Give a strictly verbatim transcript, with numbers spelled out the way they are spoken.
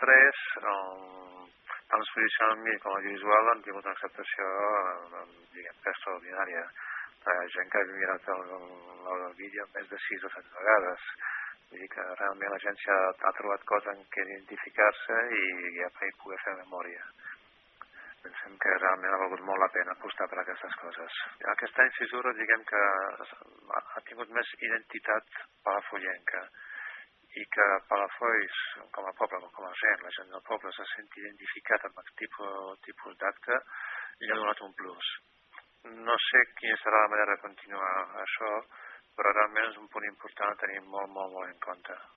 tres, um, tant l'exposició en mi com l'audiovisual han tingut una acceptació diguem, extraordinària. Hi ha gent que ha mirat el, el, el vídeo més de sis o set vegades. Vull dir que realment l'agència ha trobat coses en què identificar-se i ja per poder fer memòria. Pensem que realment ha valgut molt la pena apostar per aquestes coses. Aquesta incisura, diguem que ha tingut més identitat palafollenca i que Palafolls, com a poble, com a gent, la gent del poble se sent identificat amb aquest tipus, tipus d'acte i ha donat un plus. No sé quina serà la manera de continuar això, però realment és un punt important a tenir molt, molt, molt en compte.